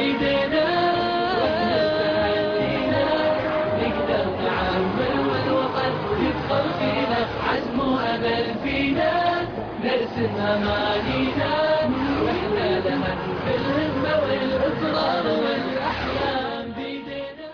بيدنا، واحنا بتحدينا نقدر نعمل والوطن يدخل فينا، عزم وأمل فينا نرسم أمانينا، واحنا لها في الهمة والإصرار والأحلام بيدنا.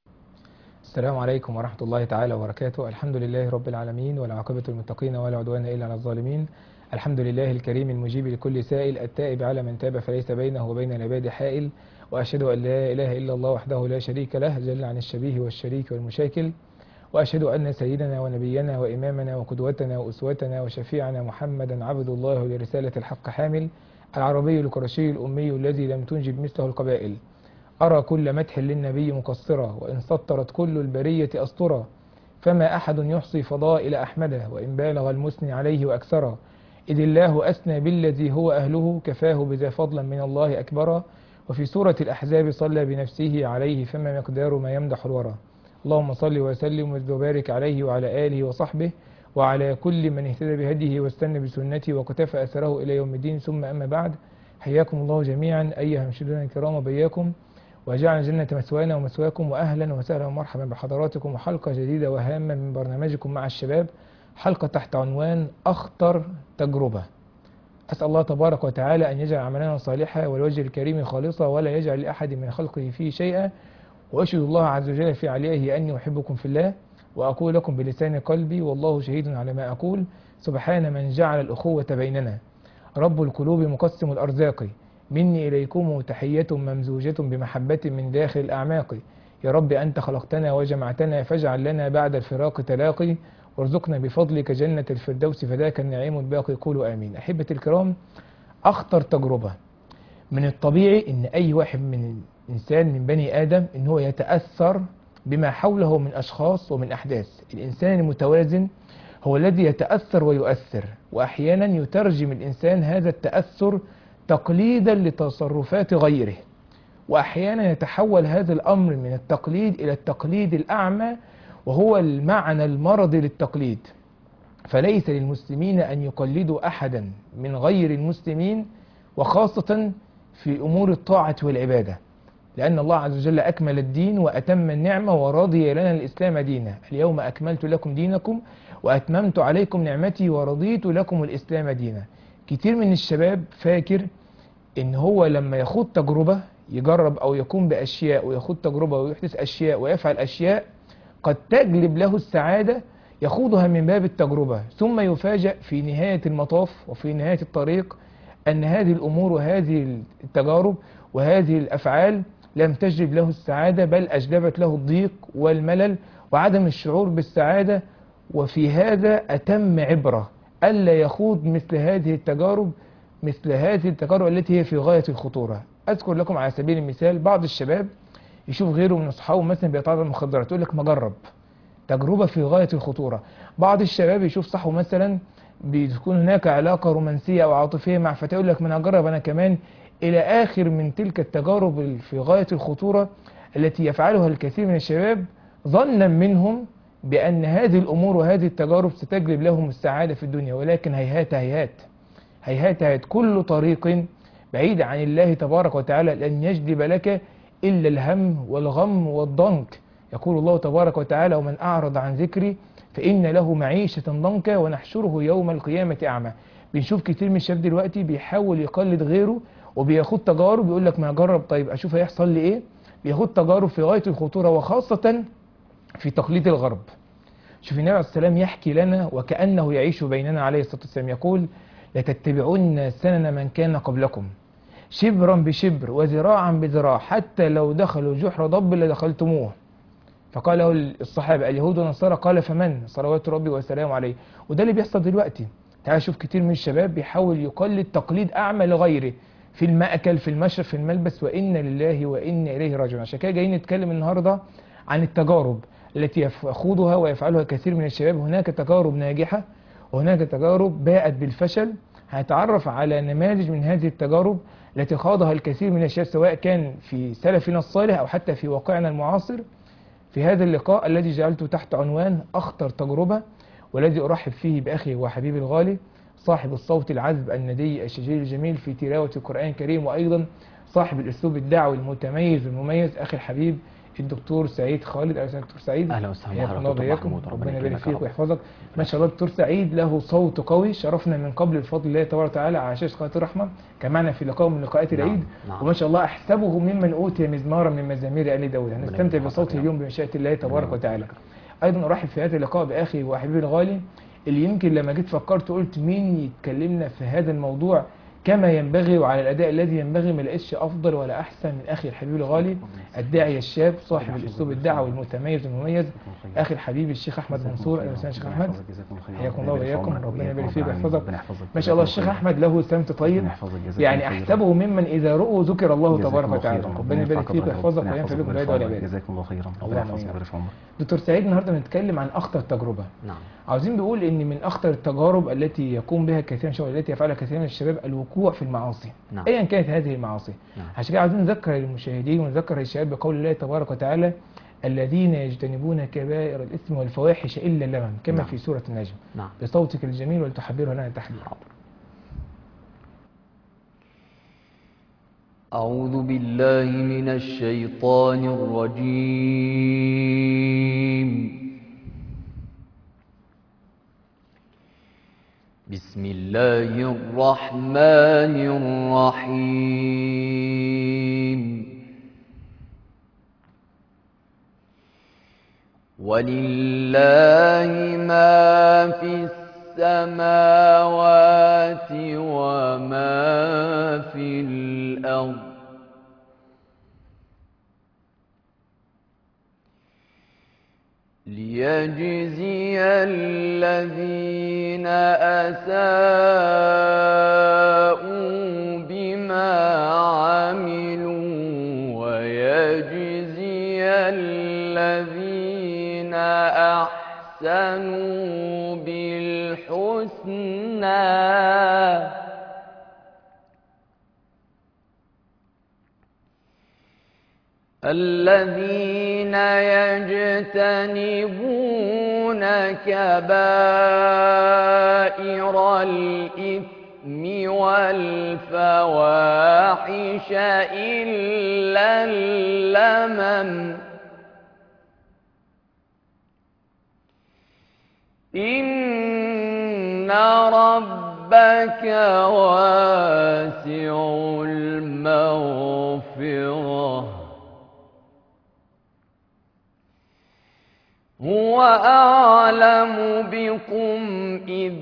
السلام عليكم ورحمة الله تعالى وبركاته. الحمد لله رب العالمين، والعاقبة للمتقين ولا عدوان إلا على الظالمين. الحمد لله الكريم المجيب لكل سائل، التائب على من تاب فليس بينه وبين العباد حائل. وأشهد أن لا إله إلا الله وحده لا شريك له، جل عن الشبيه والشريك والمشاكل. وأشهد أن سيدنا ونبينا وإمامنا وقدوتنا وأسوتنا وشفيعنا محمدا عبد الله لرسالة الحق حامل، العربي القرشي الأمي الذي لم تنجب مثله القبائل. أرى كل مدح للنبي مقصرا، وإن سطرت كل البرية أسطرا، فما أحد يحصي فضائل أحمده، وإن بالغ المثني عليه وأكثرا. إذ الله أثنى بالذي هو أهله، كفاه بذا فضلا من الله أكبرا. وفي سورة الأحزاب صلى بنفسه عليه، فما مقدار ما يمدح الورى. اللهم صل وسلم وبارك عليه وعلى آله وصحبه وعلى كل من اهتدى بهديه واستنى بسنته وقتفى أثره إلى يوم الدين. ثم أما بعد، حياكم الله جميعا أيها المشاهدون الكرام وبياكم، وجعل الجنة مثوانا ومثواكم، وأهلا وسهلا ومرحبا بحضراتكم، وحلقة جديدة وهامة من برنامجكم مع الشباب، حلقة تحت عنوان أخطر تجربة. أسأل الله تبارك وتعالى أن يجعل عملنا صالحا والوجه الكريم خالصا، ولا يجعل لأحد من خلقه فيه شيئا. وأشهد الله عز وجل في عليه أني أحبكم في الله، وأقول لكم بلسان قلبي والله شهيد على ما أقول. سبحان من جعل الأخوة بيننا، رب القلوب مقسم الأرزاق، مني إليكم تحية ممزوجة بمحبة من داخل الأعماق. يا رب أنت خلقتنا وجمعتنا، فاجعل لنا بعد الفراق تلاقي، وارزقنا بفضلك جنة الفردوس فذاك النعيم الباقي. قولوا آمين. أحبتي الكرام، أخطر تجربة. من الطبيعي إن أي واحد من إنسان من بني آدم إن هو يتأثر بما حوله من أشخاص ومن أحداث. الإنسان المتوازن هو الذي يتأثر ويؤثر، وأحيانا يترجم الإنسان هذا التأثر تقليدا لتصرفات غيره، وأحيانا يتحول هذا الأمر من التقليد إلى التقليد الأعمى، وهو المعنى المرضي للتقليد. فليس للمسلمين أن يقلدوا أحدا من غير المسلمين، وخاصة في أمور الطاعة والعبادة، لأن الله عز وجل أكمل الدين وأتم النعمة ورضي لنا الإسلام دينا. اليوم أكملت لكم دينكم وأتممت عليكم نعمتي ورضيت لكم الإسلام دينا. كتير من الشباب فاكر إن هو لما يخوض تجربة، يجرب أو يقوم بأشياء ويخوض تجربة ويحدث أشياء ويفعل أشياء قد تجلب له السعادة، يخوضها من باب التجربة، ثم يفاجأ في نهاية المطاف وفي نهاية الطريق أن هذه الأمور وهذه التجارب وهذه الأفعال لم تجلب له السعادة، بل أجلبت له الضيق والملل وعدم الشعور بالسعادة. وفي هذا أتم عبرة ألا يخوض مثل هذه التجارب، مثل هذه التجارب التي هي في غاية الخطورة. أذكر لكم على سبيل المثال، بعض الشباب يشوف غيره من أصحابه مثلا بيتعاطى المخدرات، يقول لك ما جرب، تجربة في غاية الخطورة. بعض الشباب يشوف صاحبه مثلا بتكون هناك علاقة رومانسية أو عاطفية مع فتاة، يقول لك ما أنا هجرب أنا كمان، إلى آخر من تلك التجارب في غاية الخطورة التي يفعلها الكثير من الشباب ظنا منهم بأن هذه الأمور وهذه التجارب ستجلب لهم السعادة في الدنيا. ولكن هيهات هيهات هيهات هيهات، كل طريق بعيد عن الله تبارك وتعالى لن يجلب لك إلا الهم والغم والضنك. يقول الله تبارك وتعالى: ومن أعرض عن ذكري فإن له معيشة ضنكا ونحشره يوم القيامة أعمى. بنشوف كتير من الشباب دلوقتي بيحاول يقلد غيره وبياخد تجارب، يقول لك ما أجرب طيب أشوف هيحصل لي إيه. بياخد تجارب في غاية الخطورة، وخاصة في تقليد الغرب. شوف النبي عليه السلام يحكي لنا وكأنه يعيش بيننا عليه الصلاة والسلام، يقول: لتتبعن سنن من كان قبلكم شبرا بشبر وذراعا بذراع، حتى لو دخلوا جحر ضب لدخلتموه. فقال له الصحابة: اليهود والنصارى؟ قال: فمن؟ صلوات ربي وسلامه عليه. وده اللي بيحصل دلوقتي. تعال شوف كتير من الشباب بيحاول يقلد تقليد أعمى لغيره، في المأكل، في المشرب، في الملبس، وإنا لله وإنا إليه راجعون. عشان كده جايين نتكلم النهاردة عن التجارب التي يخوضها ويفعلها كثير من الشباب. هناك تجارب ناجحة وهناك تجارب باءت بالفشل. هنتعرف على نماذج من هذه التجارب التي خاضها الكثير من الشباب، سواء كان في سلفنا الصالح أو حتى في واقعنا المعاصر، في هذا اللقاء الذي جعلته تحت عنوان أخطر تجربة، والذي أرحب فيه بأخي وحبيبي الغالي صاحب الصوت العذب الندي الشجير الجميل في تلاوة القرآن الكريم، وأيضا صاحب الاسلوب الدعوي المتميز والمميز، اخي الحبيب الدكتور سعيد خالد. اهلا وسهلا دكتور سعيد. اهلا وسهلا حياكم بحضرتك الله دكتور وبياكم، محمود، ربنا يبارك يكرمك يا فيك رب. ويحفظك. ما شاء الله الدكتور سعيد له صوت قوي، شرفنا من قبل بفضل الله تبارك وتعالى على شاشه قناه الرحمه، كان معنا في لقاء من لقاءات نعم، العيد. نعم. وما شاء الله احسبه ممن اوتي مزمارا من مزامير ال داود. ربنا هنستمتع يبارك بصوته فيك. اليوم بمشيئه الله تبارك يبارك وتعالى. فيك. ايضا ارحب في هذا اللقاء باخي وحبيبي الغالي، اللي يمكن لما جيت فكرت قلت مين يتكلمنا في هذا الموضوع كما ينبغي وعلى الاداء الذي ينبغي، ما لقيتش افضل ولا احسن من اخي الحبيب الغالي الداعيه الشاب صاحب الاسلوب الدعوي المتميز والمميز، اخي الحبيب الشيخ احمد منصور. اهلا وسهلا شيخ احمد، حياكم الله وبياكم، ربنا يبارك فيك ويحفظك. ما شاء الله الشيخ احمد له سمت طيب، يعني احسبه ممن اذا رؤوا ذكر الله تبارك وتعالى. ربنا يبارك فيك ويحفظك وينفع بكم العيد والعباد. جزاكم الله خيرا، ربنا اللهم يحفظك آمين. ويبارك في عمرك. دكتور سعيد، النهارده بنتكلم عن اخطر تجربه. نعم. عاوزين نقول ان من اخطر التجارب التي يقوم بها كثير من الشباب، التي يفعلها كثير من الشباب، الوقوع في المعاصي. نعم. ايا كانت هذه المعاصي. نعم. عشان كده عاوزين نذكر المشاهدين ونذكر الشباب بقول الله تبارك وتعالى: الذين يجتنبون كبائر الاثم والفواحش الا اللمم، كما نعم. في سوره النجم. نعم. بصوتك الجميل ولتحبره لنا تحبير. أعوذ بالله من الشيطان الرجيم. بسم الله الرحمن الرحيم. ولله ما في السماوات وما في الأرض ليجزي الذين أساءوا بما عملوا ويجزي الذين أحسنوا بالحسنى. الذين يجتنبون كبائر الإثم والفواحش إلا اللمم إن ربك واسع المغفرة هو أعلم بكم إذ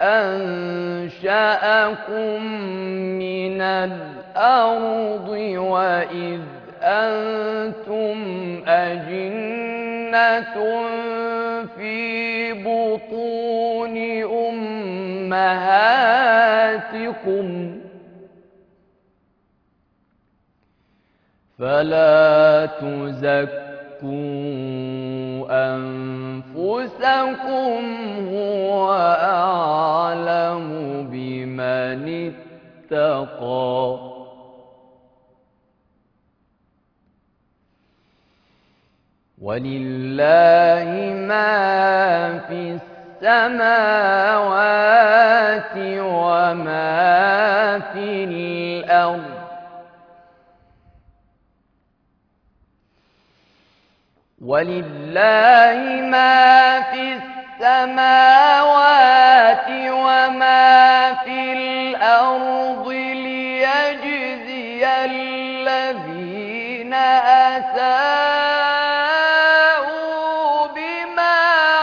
أنشأكم من الأرض وإذ أنتم أجنة في بطون أمهاتكم فلا تزكوا أنفسكم هو أعلم بمن اتقى ولله ما في السماوات وما في الأرض ولله ما في السماوات وما في الأرض ليجزي الذين أساءوا بما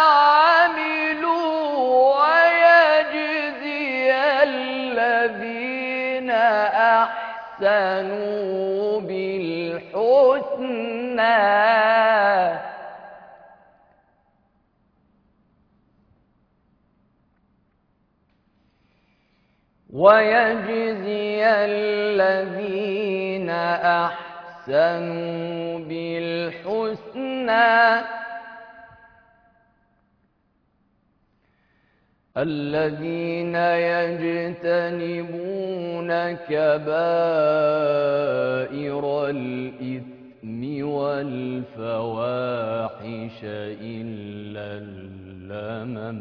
عملوا ويجزي الذين أحسنوا بالحسنى ويجزي الذين أحسنوا بالحسنى الذين يجتنبون كبائر الإثم والفواحش إلا اللمم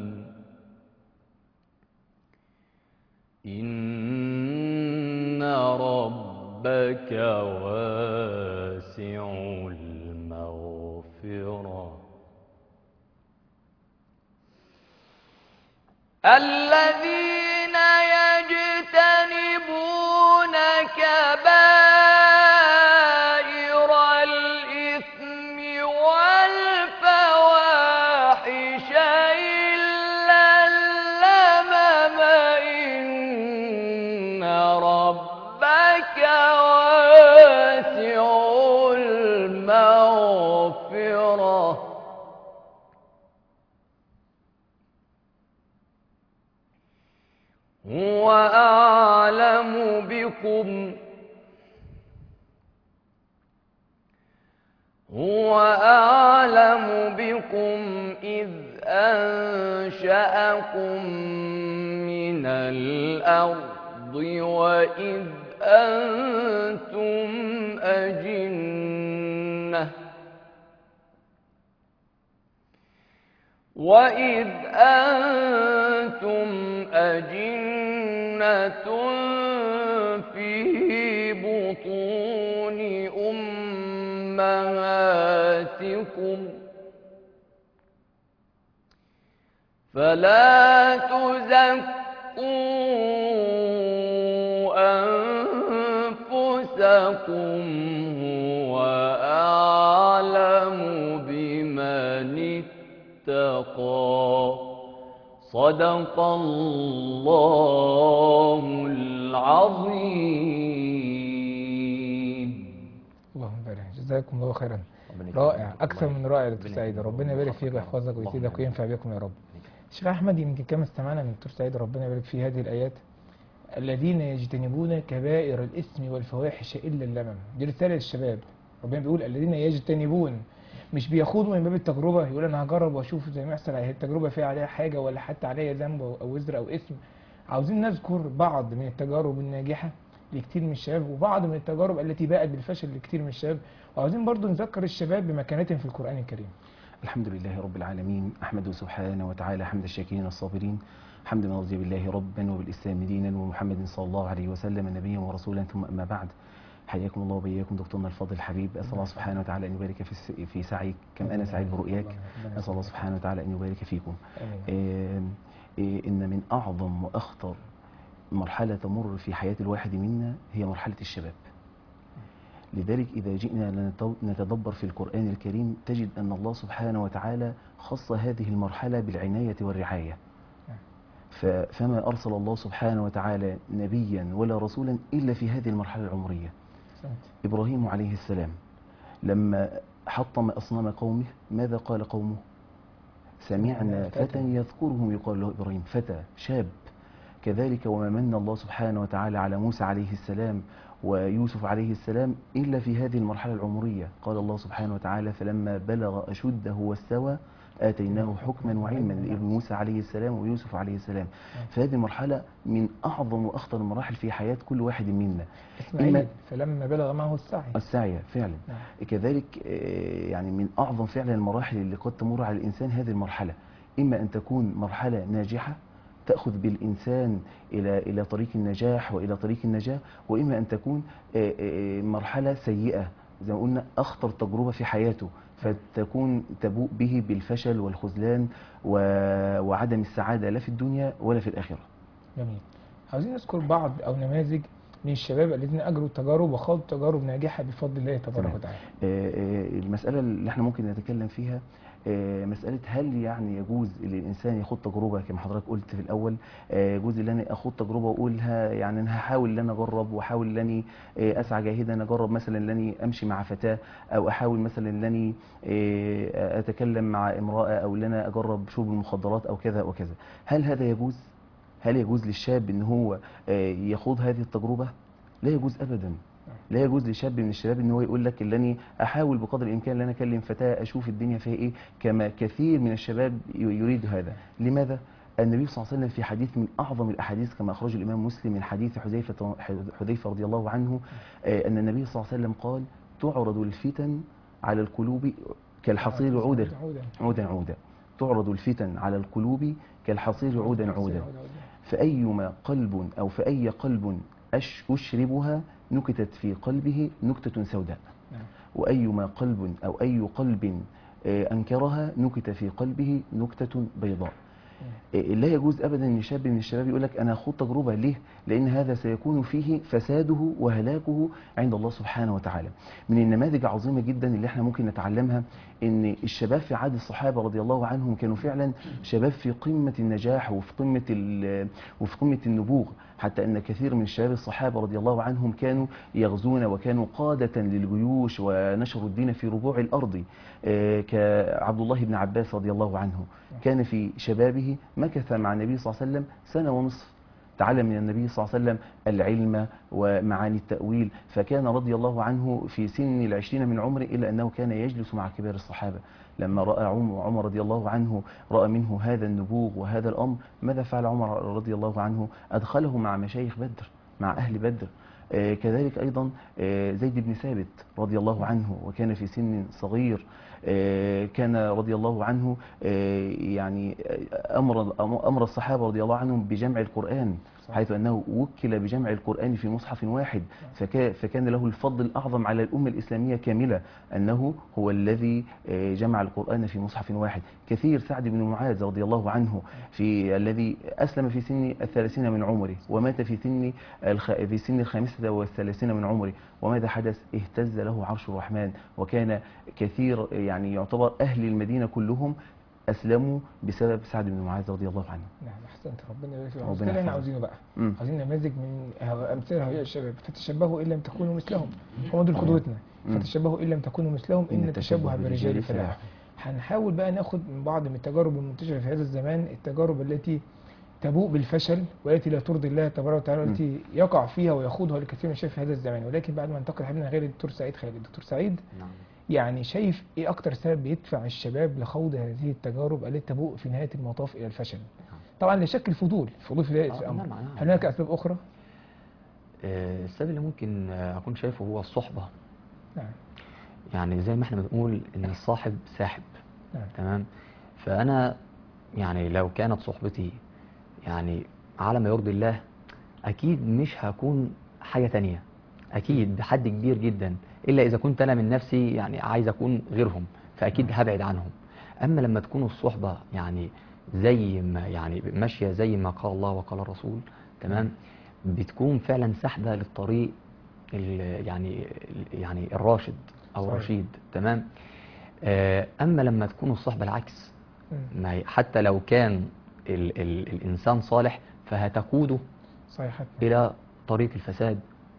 إن ربك ربك واسع المغفرة الذين يجتنبون كبائر الإثم والفواحش إلا اللمم إن ربك واسع المغفرة هو أعلم بكم إذ أنشأكم من الأرض وإذ أنتم أجنة في بطون أمهاتكم فلا تزكوا أنفسكم هو أعلم بمن اتقى صدق الله العظيم. اللهم بارك، جزاكم الله خيرا. رائع، اكثر من رائع يا دكتور سعيد، ربنا يبارك فيك ويحفظك ويزيدك وينفع بكم يا رب. الشيخ احمد، يمكن كما استمعنا من الدكتور سعيد ربنا يبارك في هذه الايات، الذين يجتنبون كبائر الاثم والفواحش الا اللمم، دي رساله للشباب. ربنا بيقول الذين يجتنبون، مش بيخوضوا من باب التجربه، يقول انا هجرب واشوف زي ما يحصل، التجربه فيها عليها حاجه ولا حتى عليها ذنب او وزر او اثم. عاوزين نذكر بعض من التجارب الناجحه لكتير من الشباب، وبعض من التجارب التي باءت بالفشل لكتير من الشباب، وعاوزين برضو نذكر الشباب بمكانتهم في القرآن الكريم. الحمد لله رب العالمين، أحمده سبحانه وتعالى حمد الشاكرين الصابرين، حمد من رضي بالله ربا وبالإسلام دينا ومحمد صلى الله عليه وسلم نبيا ورسولا، ثم أما بعد. حياكم الله وبياكم دكتورنا الفاضل الحبيب. أسأل الله سبحانه وتعالى أن يبارك في سعيك كما أنا سعيد برؤياك. أسأل الله سبحانه وتعالى أن يبارك فيكم. إن من أعظم وأخطر مرحلة تمر في حياة الواحد منا هي مرحلة الشباب. لذلك إذا جئنا نتدبر في القرآن الكريم تجد أن الله سبحانه وتعالى خص هذه المرحلة بالعناية والرعاية. فما أرسل الله سبحانه وتعالى نبيا ولا رسولا إلا في هذه المرحلة العمرية. إبراهيم عليه السلام لما حطم أصنام قومه ماذا قال قومه؟ سمعنا فتى يذكرهم يقال له إبراهيم، فتى شاب. كذلك وما من الله سبحانه وتعالى على موسى عليه السلام ويوسف عليه السلام إلا في هذه المرحلة العمرية. قال الله سبحانه وتعالى فلما بلغ أشده واستوى آتيناه حكما وعلما لابن موسى عليه السلام ويوسف عليه السلام. فهذه المرحلة من أعظم وأخطر المراحل في حياة كل واحد منا. إسماعيل فلما بلغ معه السعي فعلا. كذلك يعني من أعظم فعلا المراحل اللي قد تمر على الإنسان هذه المرحلة، إما أن تكون مرحلة ناجحة تأخذ بالإنسان إلى طريق النجاح وإلى طريق النجاة، وإما أن تكون مرحلة سيئة زي ما قلنا أخطر تجربة في حياته، فتكون تبوء به بالفشل والخذلان وعدم السعادة لا في الدنيا ولا في الآخرة. جميل. عاوزين نذكر بعض أو نماذج من الشباب الذين أجروا التجارب وخاضوا تجارب ناجحة بفضل الله تبارك وتعالى. المسألة اللي احنا ممكن نتكلم فيها مسألة هل يعني يجوز للإنسان يخوض تجربة كما حضرتك قلت في الأول، يجوز ان انا اخوض تجربة واقولها يعني انا هحاول ان انا اجرب واحاول ان انا اسعى جاهدا ان اجرب مثلا ان انا امشي مع فتاة، او احاول مثلا ان انا اتكلم مع امرأة، او ان انا اجرب شرب المخدرات او كذا وكذا. هل هذا يجوز؟ هل يجوز للشاب ان هو يخوض هذه التجربة؟ لا يجوز ابدا. لا يجوز لشاب من الشباب ان هو يقول لك اللي انا احاول بقدر الامكان ان انا اكلم فتاه اشوف الدنيا فيها ايه، كما كثير من الشباب يريد هذا. لماذا؟ النبي صلى الله عليه وسلم في حديث من اعظم الاحاديث كما اخرجه الامام مسلم من حديث حذيفه رضي الله عنه، ان النبي صلى الله عليه وسلم قال تعرض الفتن على القلوب كالحصير عودا. تعرض الفتن على القلوب كالحصير عودا. فأيما قلب أو فأي قلب أشربها نكتت في قلبه نكتة سوداء. نعم. وأيما قلب أو أي قلب أنكرها نكت في قلبه نكتة بيضاء. لا يجوز ابدا ان شاب من الشباب يقول لك انا اخوض تجربه. ليه؟ لان هذا سيكون فيه فساده وهلاكه عند الله سبحانه وتعالى. من النماذج عظيمه جدا اللي احنا ممكن نتعلمها ان الشباب في عهد الصحابه رضي الله عنهم كانوا فعلا شباب في قمه النجاح وفي قمه النبوغ، حتى ان كثير من شباب الصحابه رضي الله عنهم كانوا يغزون وكانوا قاده للجيوش ونشروا الدين في ربوع الارض. كعبد الله بن عباس رضي الله عنه كان في شبابه مكث مع النبي صلى الله عليه وسلم سنة ونصف، تعلم من النبي صلى الله عليه وسلم العلم ومعاني التأويل، فكان رضي الله عنه في سن 20 من عمره إلا أنه كان يجلس مع كبار الصحابة. لما رأى عمر رضي الله عنه رأى منه هذا النبوغ وهذا الأمر، ماذا فعل عمر رضي الله عنه؟ أدخله مع مشايخ بدر، مع أهل بدر. كذلك أيضا زيد بن ثابت رضي الله عنه وكان في سن صغير، كان رضي الله عنه يعني أمر الصحابة رضي الله عنهم بجمع القرآن، حيث أنه وكل بجمع القرآن في مصحف واحد، فكان له الفضل الأعظم على الأمة الإسلامية كاملة أنه هو الذي جمع القرآن في مصحف واحد. كثير سعد بن معاذ رضي الله عنه الذي أسلم في سن 30 من عمره ومات في سن 35 من عمره، وماذا حدث؟ اهتز له عرش الرحمن، وكان كثير يعني يعتبر أهل المدينة كلهم أسلموا بسبب سعد بن معاذ رضي الله عنه. نعم احسنت، ربنا يبارك فيك. ربنا ده اللي احنا يحفظك. عاوزينه بقى. عاوزين نماذج من امثله هؤلاء الشباب، فتشبهوا ان لم تكونوا مثلهم. هم دول قدوتنا، فتشبهوا ان لم تكونوا مثلهم ان التشبه بالرجال فلاح. هنحاول بقى ناخد من بعض من التجارب المنتشره في هذا الزمان، التجارب التي تبوء بالفشل والتي لا ترضي الله تبارك وتعالى، والتي يقع فيها ويخوضها الكثير من الشباب في هذا الزمان. ولكن بعد ما ننتقل حبيبنا غير الدكتور سعيد خالد، الدكتور سعيد نعم. يعني شايف ايه اكتر سبب بيدفع الشباب لخوض هذه التجارب التي تبوء في نهايه المطاف الى الفشل؟ طبعا لا شك الفضول في بدايه الامر. نعم. هل هناك اسباب اخرى؟ السبب اللي ممكن اكون شايفه هو الصحبه. نعم. يعني زي ما احنا بنقول ان الصاحب ساحب. نعم. تمام. فانا يعني لو كانت صحبتي يعني على ما يرضي الله، اكيد مش هكون حاجه تانية، اكيد بحد كبير جدا، الا اذا كنت انا من نفسي يعني عايز اكون غيرهم، فاكيد هبعد عنهم. اما لما تكون الصحبه يعني زي ما يعني ماشيه زي ما قال الله وقال الرسول، تمام، بتكون فعلا سحبه للطريق يعني الراشد او صحيح. الرشيد. تمام. اما لما تكون الصحبه العكس، حتى لو كان الانسان صالح فهتقوده صحيح. الى طريق الفساد،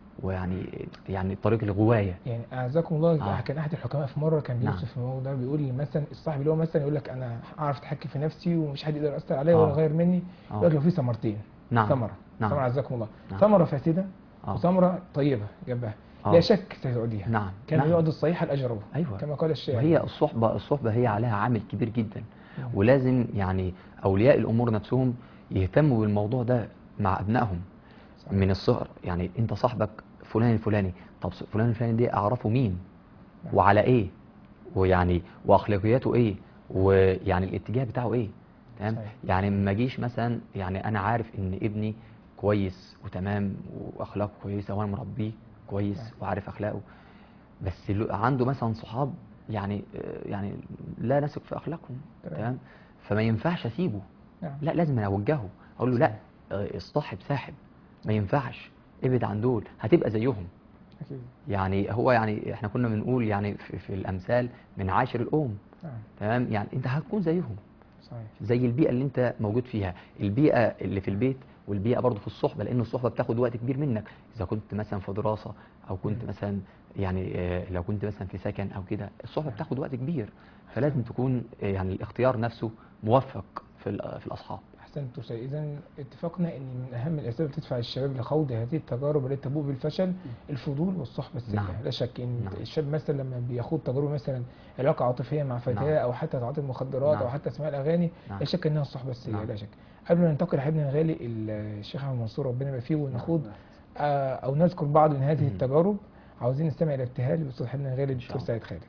ويعني طريق الغوايه. يعني اعزكم الله، كان احد الحكماء في مره كان بيوصف في الموضوع ده، بيقول مثلا الصاحب اللي هو مثلا يقول لك انا اعرف اتحكم في نفسي ومش حد يقدر ياثر عليا ولا يغير مني، يقول لك لو في ثمرتين. نعم. ثمره نعم. اعزكم الله، نعم. ثمره فاسده وثمره طيبه جنبها، لا شك ستعوديها. نعم. كما يعد الصيحه الاجرب. ايوه. كما قال الشاعر. وهي الصحبه هي عليها عامل كبير جدا. ولازم يعني اولياء الامور نفسهم يهتموا بالموضوع ده مع ابنائهم من الصغر. يعني انت صاحبك فلان الفلاني، طب فلان الفلاني دي اعرفه مين وعلى ايه، ويعني واخلاقياته ايه، ويعني الاتجاه بتاعه ايه. تمام. يعني ما اجيش مثلا يعني انا عارف ان ابني كويس وتمام واخلاقه كويسه وانا مربيه كويس وعارف اخلاقه، بس عنده مثلا صحاب يعني لا نثق في اخلاقهم. تمام. فما ينفعش اسيبه. لا، لازم انا اوجهه، اقول له لا، الصاحب ساحب، ما ينفعش، ابعد عن دول، هتبقى زيهم. أكيد. يعني هو يعني احنا كنا بنقول يعني في الامثال من عاشر الام. تمام. يعني انت هتكون زيهم. صحيح. زي البيئه اللي انت موجود فيها، البيئه اللي في البيت والبيئه برضه في الصحبه، لان الصحبه بتاخد وقت كبير منك. اذا كنت مثلا في دراسه او كنت مثلا يعني لو كنت مثلا في سكن او كده، الصحبه بتاخد وقت كبير، فلازم تكون يعني الاختيار نفسه موفق في الاصحاب. احسنت. اذا اتفقنا ان من اهم الاسباب اللي تدفع الشباب لخوض هذه التجارب التي تبوء بالفشل الفضول والصحبه السيئه. نعم. لا شك ان نعم. الشاب مثلا لما بيخوض تجربه مثلا علاقه عاطفيه مع فتاه، نعم. او حتى تعاطي المخدرات، نعم. او حتى سماع الاغاني، نعم. لا شك انها الصحبه السيئه. نعم. لا شك. قبل ما ننتقل حبيبنا الغالي الشيخ احمد منصور ربنا يبارك فيه ونخوض او نذكر بعض من هذه التجارب، عاوزين نستمع الى ابتهال بصوت حبيبنا الغالي الدكتور سعيد خالد.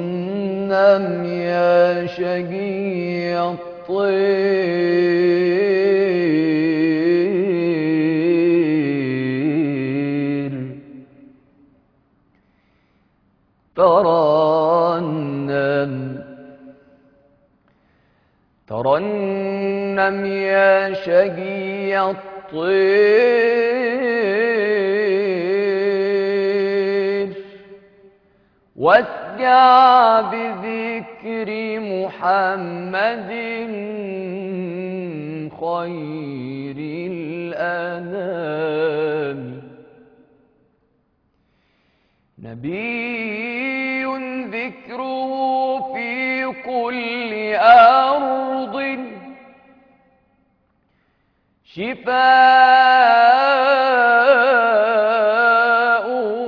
ترنم يا شقي الطير ترنم ترنم يا شقي الطير واسجع بذكر محمد خير الأنام. نبي ذكره في كل أرض شفاء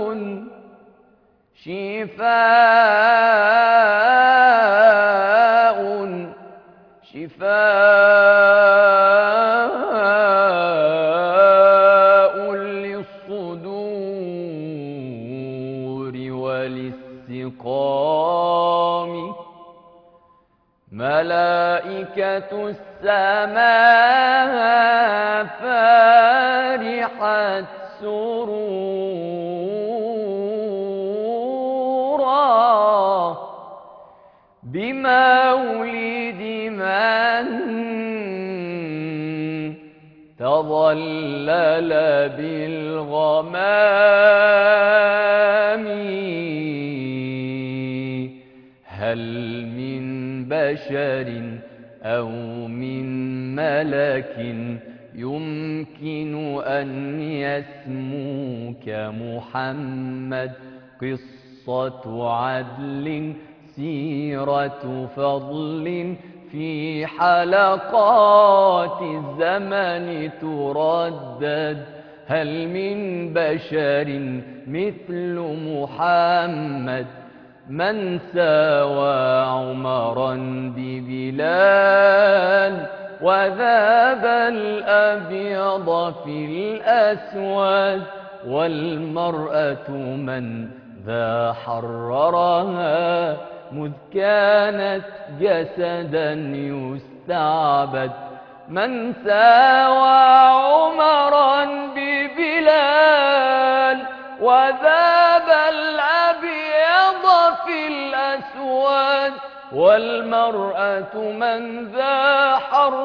شفاء شفاء للصدور وللسقام. ملائكة السماء فرحت سرورا بمولد من تظلل بالغمام. هل من بشر أو من ملك يمكن أن يسموك محمد؟ قصة عدل سيرة فضل في حلقات الزمن تردد. هل من بشر مثل محمد من ساوى عمرا ببلال وذاب الأبيض في الأسود؟ والمرأة من ذا حررها مذ كانت جسدا يستعبد؟ من ساوى عمرا ببلال وذاب الأبيض في الأسود؟ والمرأة من ذا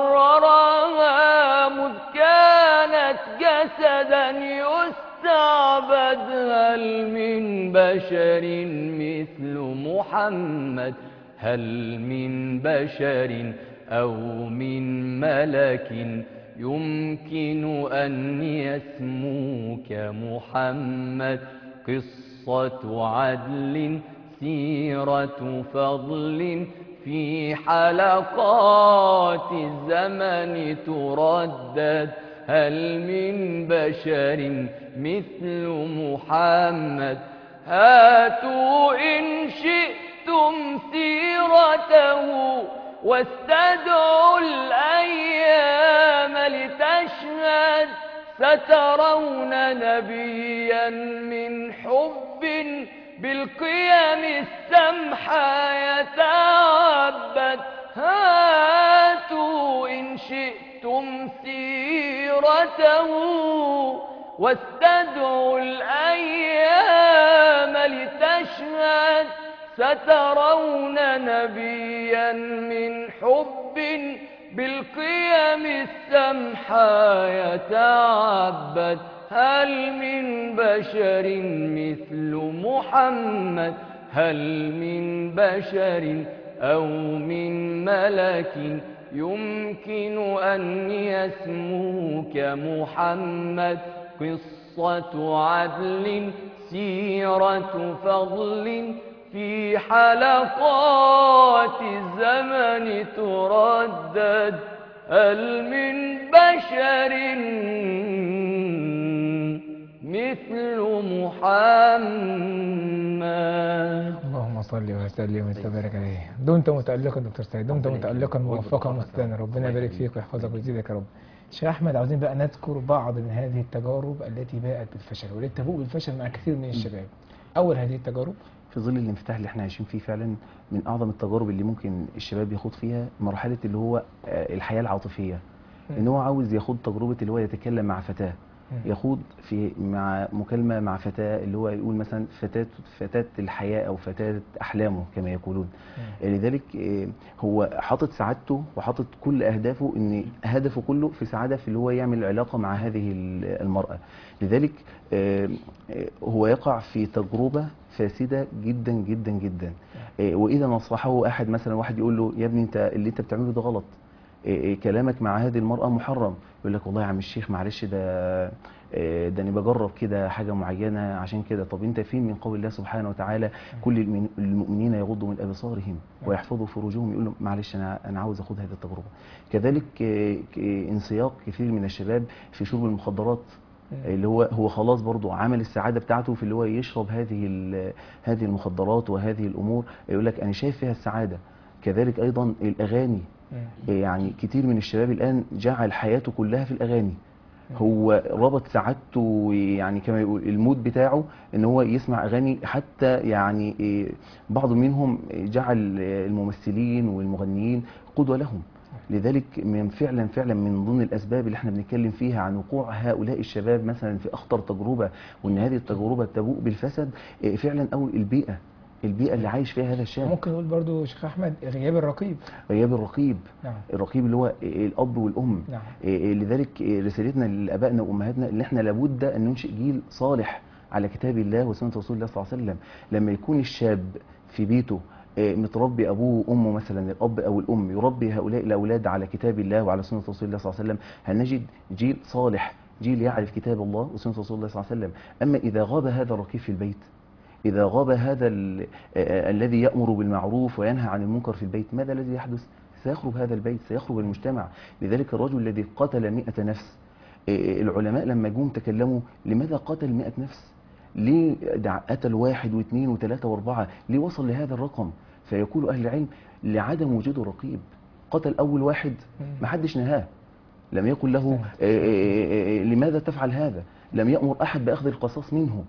حررها مذ كانت جسدا يستعبد؟ هل من بشر مثل محمد؟ هل من بشر أو من ملك يمكن أن يسموك محمد؟ قصة عدل سيرة فضل في حلقات الزمن تردد. هل من بشر مثل محمد؟ هاتوا إن شئتم سيرته واستدعوا الأيام لتشهد. سترون نبيا من حب بالقيم السمحة يتعبد. هاتوا إن شئتم سيرته واستدعوا الأيام لتشهد. سترون نبيا من حب بالقيم السمحة يتعبد. هل من بشر مثل محمد؟ هل من بشر أو من ملك يمكن أن يسموك محمد؟ قصة عدل سيرة فضل في حلقات الزمن تردد. هل من بشر مثل محمد؟ اللهم صل وسلم وبارك عليه. دمت متألقا دكتور سعيد، دمت متألقا موفقا مستانا، ربنا يبارك فيك ويحفظك ويزيدك يا رب. شيخ أحمد، عاوزين بقى نذكر بعض من هذه التجارب التي باءت بالفشل والتي تبوء بالفشل مع كثير من الشباب. أول هذه التجارب في ظل الانفتاح اللي احنا عايشين فيه فعلا من اعظم التجارب اللي ممكن الشباب يخوض فيها مرحله اللي هو الحياه العاطفيه. ان هو عاوز يخوض تجربه اللي هو يتكلم مع فتاه يخوض في مع مكالمة مع فتاة، اللي هو يقول مثلا فتاة الحياة أو فتاة أحلامه كما يقولون. لذلك هو حاطط سعادته وحاطط كل أهدافه، إن هدفه كله في سعادة في اللي هو يعمل علاقة مع هذه المرأة. لذلك هو يقع في تجربة فاسدة جدا جدا جدا. وإذا نصحه أحد، مثلا واحد يقول له يا ابني أنت اللي أنت بتعمله ده غلط، كلامك مع هذه المرأة محرم، يقول لك والله يا عم الشيخ معلش ده انا بجرب كده حاجة معينة عشان كده. طب انت فين من قول الله سبحانه وتعالى كل المؤمنين يغضوا من ابصارهم ويحفظوا فروجهم؟ يقول له معلش انا عاوز اخد هذه التجربة. كذلك انسياق كثير من الشباب في شرب المخدرات، اللي هو خلاص برضو عمل السعادة بتاعته في اللي هو يشرب هذه المخدرات وهذه الامور، يقول لك انا شايف فيها السعادة. كذلك ايضا الاغاني، يعني كتير من الشباب الآن جعل حياته كلها في الأغاني. هو ربط سعادته، يعني كما يقول المود بتاعه ان هو يسمع اغاني. حتى يعني بعض منهم جعل الممثلين والمغنيين قدوة لهم. لذلك فعلا من ضمن الاسباب اللي احنا بنتكلم فيها عن وقوع هؤلاء الشباب مثلا في اخطر تجربة، وان هذه التجربة تبوء بالفساد، فعلا او البيئة اللي عايش فيها هذا الشاب. ممكن نقول برضو شيخ احمد غياب الرقيب. غياب الرقيب. نعم. الرقيب اللي هو الاب والام. نعم. لذلك رسالتنا لابائنا وامهاتنا ان احنا لابد ان ننشئ جيل صالح على كتاب الله وسنه رسول الله صلى الله عليه وسلم. لما يكون الشاب في بيته متربي ابوه وامه، مثلا الاب او الام يربي هؤلاء الاولاد على كتاب الله وعلى سنه رسول الله صلى الله عليه وسلم، هنجد جيل صالح، جيل يعرف كتاب الله وسنه رسول الله صلى الله عليه وسلم. اما اذا غاب هذا الرقيب في البيت، إذا غاب هذا الذي يأمر بالمعروف وينهى عن المنكر في البيت، ماذا الذي يحدث؟ سيخرب هذا البيت، سيخرب المجتمع. لذلك الرجل الذي قتل 100 نفس، العلماء لما جم تكلموا لماذا قتل 100 نفس؟ ليه قتل 1 و2 و3 و4؟ ليه وصل لهذا الرقم؟ فيقول أهل العلم لعدم وجود رقيب. قتل أول واحد ما حدش نهاه، لم يقل له لماذا تفعل هذا، لم يأمر أحد بأخذ القصاص منه.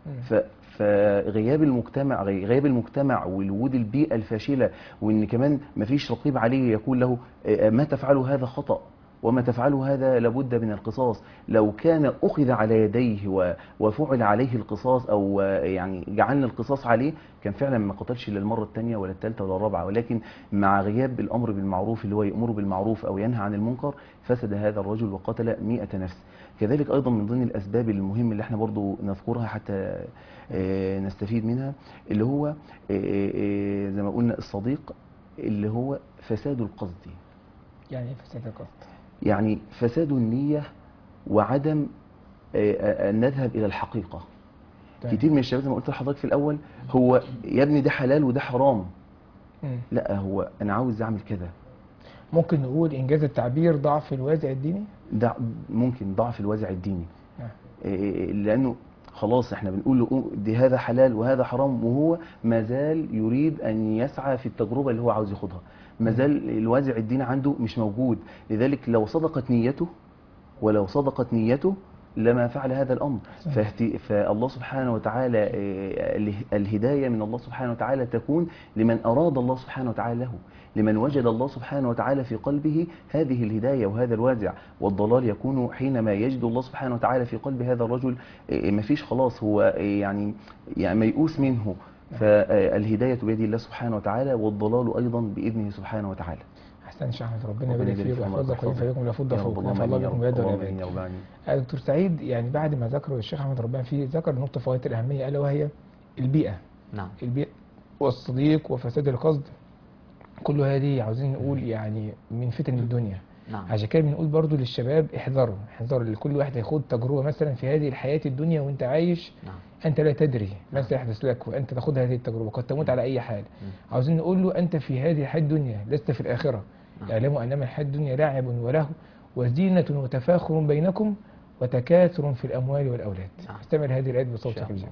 فغياب المجتمع والوجود البيئة الفاشلة، وان كمان مفيش رقيب عليه يقول له ما تفعله هذا خطأ وما تفعله هذا لابد من القصاص. لو كان أخذ على يديه وفعل عليه القصاص، أو يعني جعلنا القصاص عليه، كان فعلا ما قتلش للمرة الثانية ولا الثالثة ولا الرابعة. ولكن مع غياب الأمر بالمعروف اللي هو يأمر بالمعروف أو ينهى عن المنكر، فسد هذا الرجل وقتل 100 نفس. كذلك أيضا من ضمن الأسباب المهمة اللي احنا برضو نذكرها حتى نستفيد منها، اللي هو زي ما قلنا الصديق، اللي هو فساد القصد. يعني ايه فساد القصد؟ يعني فساد النية وعدم أن نذهب إلى الحقيقة. كتير من الشباب زي ما قلت لحضرتك في الأول، هو يا ابني ده حلال وده حرام. لا، هو أنا عاوز أعمل كده. ممكن نقول إنجاز التعبير ضعف الوازع الديني؟ ده ممكن ضعف الوازع الديني. لأنه خلاص احنا بنقول له دي هذا حلال وهذا حرام، وهو ما زال يريد أن يسعى في التجربة اللي هو عاوز ياخدها. ما زال الوازع الديني عنده مش موجود. لذلك لو صدقت نيته لما فعل هذا الأمر. فالله سبحانه وتعالى الهداية من الله سبحانه وتعالى تكون لمن أراد الله سبحانه وتعالى له، لمن وجد الله سبحانه وتعالى في قلبه هذه الهداية وهذا الوازع. والضلال يكون حينما يجد الله سبحانه وتعالى في قلب هذا الرجل مفيش خلاص، هو يعني ميؤوس منه. فالهداية بيد الله سبحانه وتعالى، والضلال أيضا بإذنه سبحانه وتعالى. احسن شيخ احمد، ربنا يبارك فيك ويحفظك وينفعكم ويفض فوق. نفع الله بكم بيد والعباد. دكتور سعيد، يعني بعد ما ذكر الشيخ احمد ربنا فيه، ذكر نقطة في غاية الأهمية، ألا وهي البيئة. نعم. البيئة والصديق وفساد القصد، كل هذه عاوزين نقول يعني من فتن الدنيا. نعم. عشان كده بنقول برضو للشباب احذروا لكل واحد هيخوض تجربة مثلا في هذه الحياة الدنيا وانت عايش. نعم. انت لا تدري ما سيحدث لك، وانت تاخد هذه التجربة قد تموت على اي حال. عاوزين نقول له انت في هذه الحياة الدنيا لست في الآخرة. اعلموا انما الحياة الدنيا لاعب وله وزينة وتفاخر بينكم وتكاثر في الأموال والأولاد. استمع هذه الآيات بصوتك الجميل.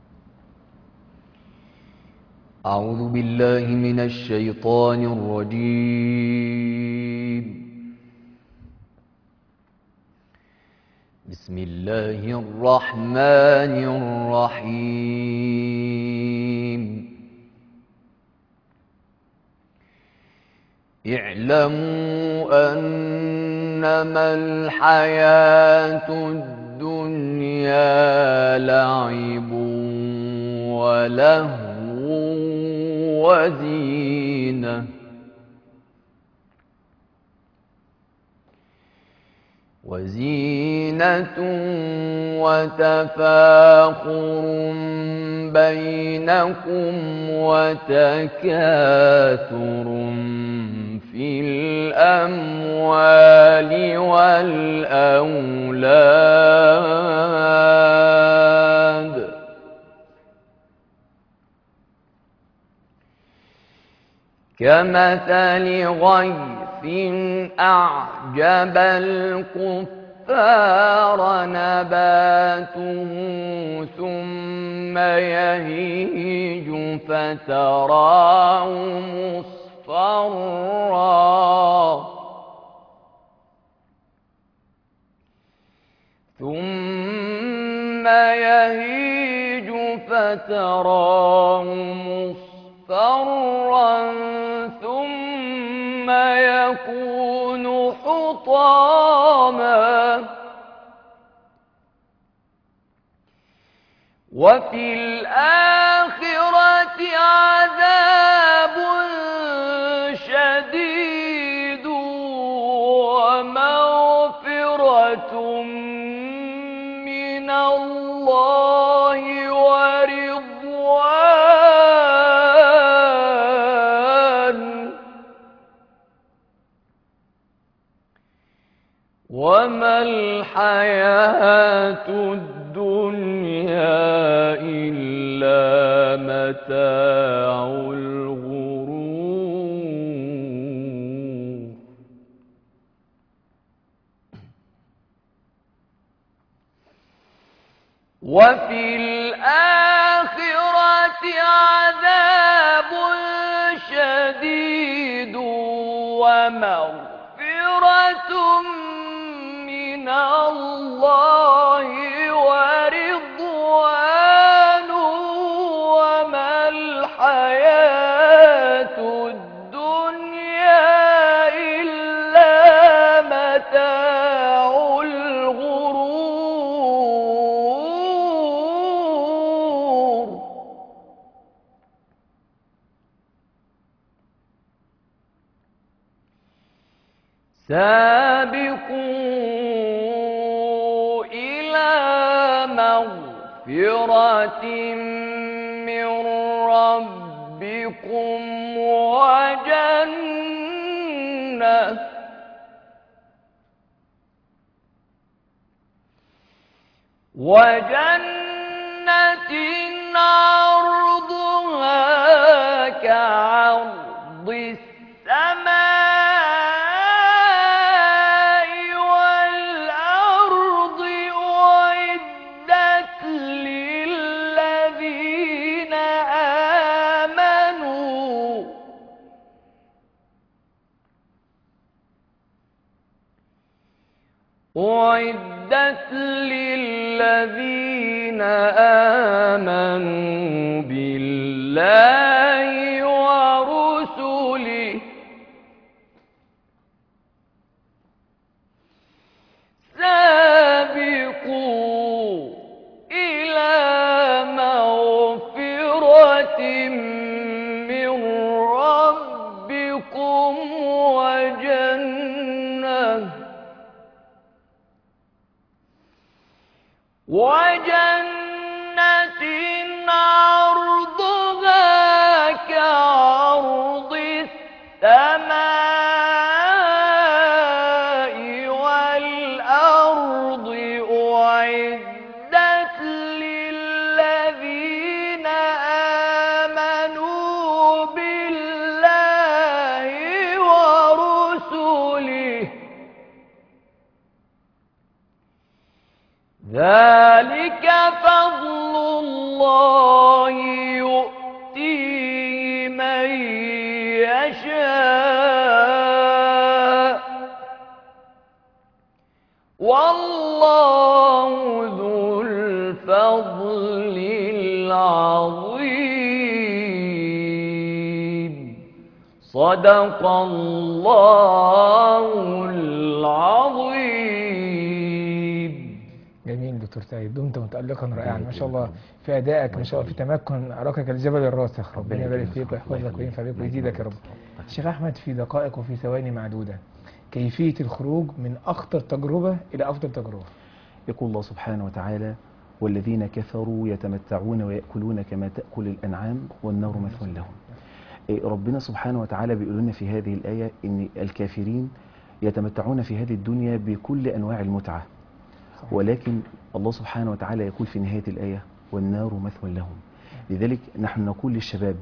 أعوذ بالله من الشيطان الرجيم. بسم الله الرحمن الرحيم. اعلموا أنما الحياة الدنيا الدنيا لعب ولهو وزينة وتفاخر بينكم وتكاثر في الأموال والأولاد كمثل غيث أعجب الكفار نباته ثم يهيج فتراه مصفرا ثم يكون حطاما وفي الآخرة عذاب شديد ومغفرة من الله ورضوان وما الحياة الدنيا إلا متاع الغرور. وفي الآخرة عذاب شديد ومغفرة من الله ورضوان وما الحياة الدنيا إلا متاع الغرور. سابقوا إلى مغفرة من ربكم وجنة عرضها كعرض السماء والأرض أعدت للذين آمنوا بالله ورسله سابقوا إلى مغفرة من ربكم وجنة عرضها كعرض السماء والأرض أعدت للذين آمنوا بالله ورسله ذلك فضل الله يؤتيه من يشاء والله ذو الفضل العظيم. صدق الله العظيم. جميل دكتور سعيد، دمت متألقا رائعا ما شاء الله. الله في أدائك، ما شاء الله في تمكن أراك كالجبل الراسخ. ربنا ربنا يبارك يكرمك. فيك ويحفظك الله وينفع بك يخليك. ويزيدك يا رب. شيخ أحمد، في دقائق وفي ثواني معدودة، كيفية الخروج من أخطر تجربة إلى أفضل تجربة؟ يقول الله سبحانه وتعالى: والذين كفروا يتمتعون ويأكلون كما تأكل الأنعام والنار مثوى لهم. ربنا سبحانه وتعالى بيقول لنا في هذه الآية إن الكافرين يتمتعون في هذه الدنيا بكل أنواع المتعة، ولكن الله سبحانه وتعالى يقول في نهاية الآية: والنار مثوى لهم. لذلك نحن نقول للشباب: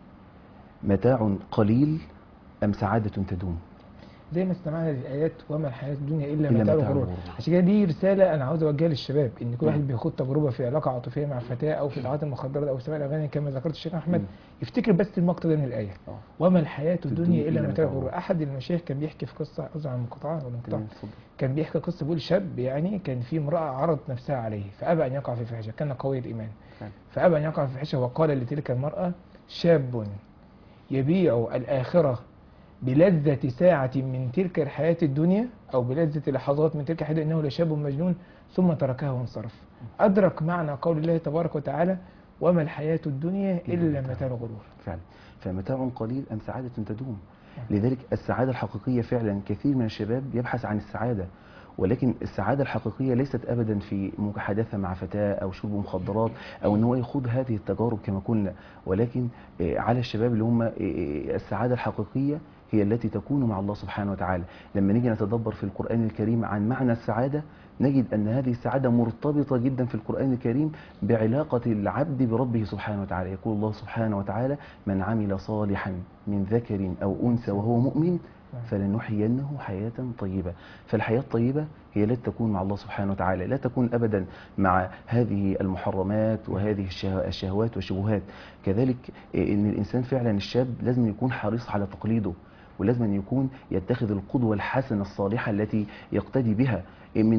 متاع قليل أم سعادة تدوم؟ زي ما استمعنا للآيات، وما الحياة الدنيا إلا إلا متاع متاع الغرور. الغرور. عشان كده دي رسالة أنا عاوز أوجهها للشباب، إن كل واحد مم. بيخوض تجربة في علاقة عاطفية مع فتاة أو في العادات المخدرات أو سماع الأغاني كما ذكرت الشيخ أحمد، مم. يفتكر بس المقطع ده من الآية: وما الحياة الدنيا إلا متاع الغرور. أحد المشايخ كان بيحكي في قصة، أعوذ عن المقاطعة ولا المقطع، كان بيحكي قصة، بيقول شاب يعني كان في امرأة عرضت نفسها عليه فأبى أن يقع في فحشة، كان قوي الإيمان فأبى أن يقع في فحشة، وقال لتلك المرأة: شاب يبيع الآخرة بلذة ساعة من تلك الحياة الدنيا أو بلذة لحظات من تلك الحياة، إنه لشاب مجنون، ثم تركها وانصرف. أدرك معنى قول الله تبارك وتعالى: وما الحياة الدنيا إلا متاع الغرور. فعلا، فمتاع قليل أم سعادة تدوم. لذلك السعادة الحقيقية فعلا كثير من الشباب يبحث عن السعادة، ولكن السعادة الحقيقية ليست أبدا في محادثة مع فتاة أو شرب مخدرات أو أن هو يخوض هذه التجارب كما قلنا، ولكن على الشباب اللي هم السعادة الحقيقية هي التي تكون مع الله سبحانه وتعالى. لما نيجي نتدبر في القرآن الكريم عن معنى السعادة، نجد أن هذه السعادة مرتبطة جدا في القرآن الكريم بعلاقة العبد بربه سبحانه وتعالى. يقول الله سبحانه وتعالى: من عمل صالحا من ذكر أو أنثى وهو مؤمن فلنحيينه حياة طيبة. فالحياة الطيبة هي التي تكون مع الله سبحانه وتعالى، لا تكون أبدا مع هذه المحرمات وهذه الشهوات والشبهات. كذلك إن الإنسان فعلا الشاب لازم يكون حريص على تقليده، ولازم أن يكون يتخذ القدوة الحسنة الصالحة التي يقتدي بها. من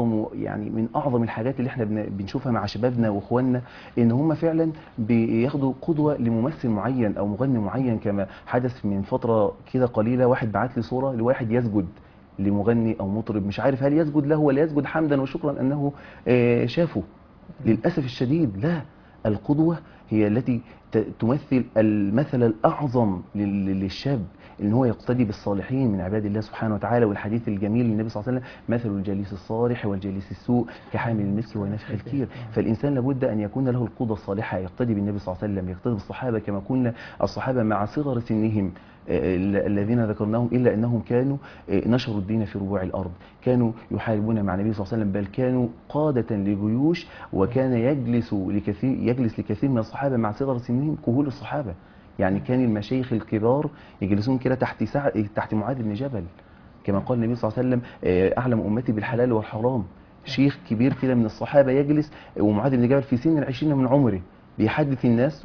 أعظم الحاجات اللي احنا بنشوفها مع شبابنا واخواننا ان هم فعلا بياخدوا قدوة لممثل معين او مغني معين، كما حدث من فترة كده قليلة. واحد بعت لي صورة لواحد يسجد لمغني او مطرب، مش عارف هل يسجد له ولا يسجد حمدا وشكرا انه شافه. للأسف الشديد لا، القدوة هي التي تمثل المثل الأعظم للشاب، ان هو يقتدي بالصالحين من عباد الله سبحانه وتعالى. والحديث الجميل للنبي صلى الله عليه وسلم: مثل الجليس الصالح والجليس السوء كحامل المسك ونافخ الكير. فالإنسان لابد أن يكون له القدوة الصالحة، يقتدي بالنبي صلى الله عليه وسلم، يقتدي بالصحابة كما قلنا الصحابة مع صغر سنهم الذين ذكرناهم، إلا أنهم كانوا نشروا الدين في ربوع الأرض، كانوا يحاربون مع النبي صلى الله عليه وسلم، بل كانوا قادة لجيوش، وكان يجلس لكثير من الصحابة مع صغر سنهم كهول الصحابة. يعني كان المشايخ الكبار يجلسون كده تحت معاذ بن جبل، كما قال النبي صلى الله عليه وسلم: أعلم أمتي بالحلال والحرام. شيخ كبير كده من الصحابة يجلس ومعاذ بن جبل في سن 20 من عمره بيحدث الناس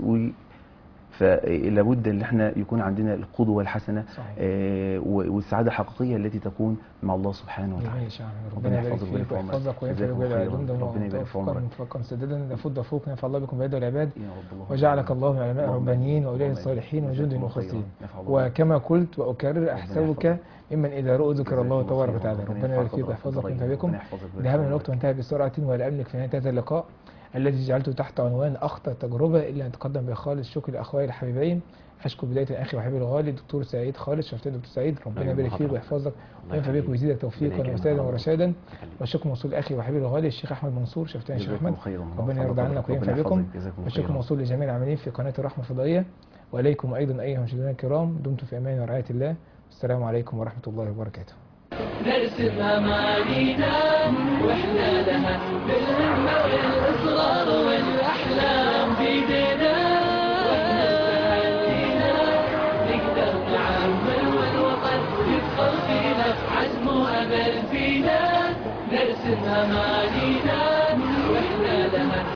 فلابد ان احنا يكون عندنا القدوه الحسنه والسعاده الحقيقيه التي تكون مع الله سبحانه وتعالى. ربنا يبارك فيك ويحفظك وينفع بك وفقا سددا نفض فوق نفع الله بكم بعيد العباد، وجعلك الله من علماء الربانيين واولياء الصالحين وجند المخلصين. وكما قلت واكرر: احسبك ممن اذا رؤوا ذكر الله تبارك وتعالى. ربنا يبارك فيك ويحفظك وينفع بكم. ذهبنا الوقت وانتهى بسرعه، ولا املك في نهايه هذا اللقاء الذي جعلته تحت عنوان أخطر تجربة إلا أن أتقدم بخالص شكر لأخوائي الحبيبين. أشكر بداية أخي وحبيبي الغالي دكتور سعيد خالد. شرفتين دكتور سعيد، ربنا يبارك فيك ويحفظك وينفع بك ويزيدك توفيقا وسدادا ورشادا. والشكر موصول لأخي وحبيبي الغالي الشيخ أحمد منصور. شرفتين يا شيخ أحمد، ربنا يرضى عنك وينفع بكم. والشكر موصول لجميع العاملين في قناة الرحمة الفضائية، وإليكم أيضا أيها المشاهدين الكرام. دمتم في أمان ورعاية الله، والسلام عليكم ورحمة الله وبركاته. نرسم أمانينا وإحنا لها بالهمة والإصرار والأحلام بيدنا، وإحنا بتحدينا نقدر نعمل والوطن يفخر فينا، عزم وأمل فينا. نرسم أمانينا